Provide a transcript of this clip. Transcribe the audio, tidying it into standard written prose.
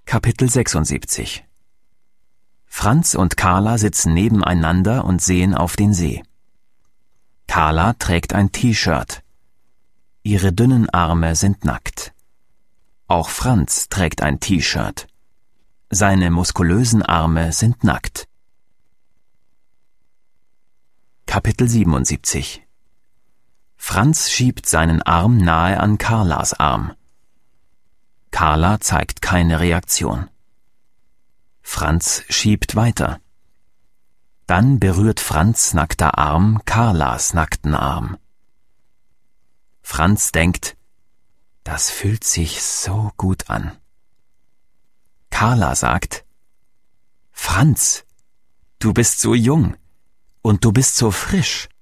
Kapitel 76. Franz und Carla sitzen nebeneinander und sehen auf den See. Carla trägt ein T-Shirt. Ihre dünnen Arme sind nackt. Auch Franz trägt ein T-Shirt. Seine muskulösen Arme sind nackt. Kapitel 77. Franz schiebt seinen Arm nahe an Carlas Arm. Carla zeigt keine Reaktion. Franz schiebt weiter. Dann berührt Franz' nackter Arm Carlas nackten Arm. Franz denkt, das fühlt sich so gut an. Carla sagt, Franz, du bist so jung und du bist so frisch.